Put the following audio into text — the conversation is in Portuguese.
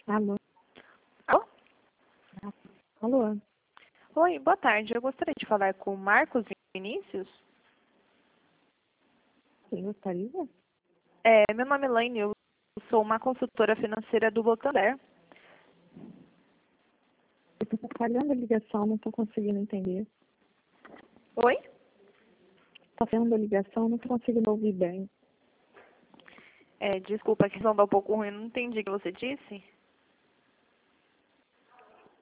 Alô? Alô? Alô? Oi, boa tarde. Eu gostaria de falar com o Marcos Vinícius. Quem gostaria? Meu nome é Elaine, eu sou uma consultora financeira do Santander. Eu tô falhando a ligação, não tô conseguindo entender. Oi? Tá falhando a ligação, não tô conseguindo ouvir bem. Desculpa, a questão tá um pouco ruim, não entendi o que você disse.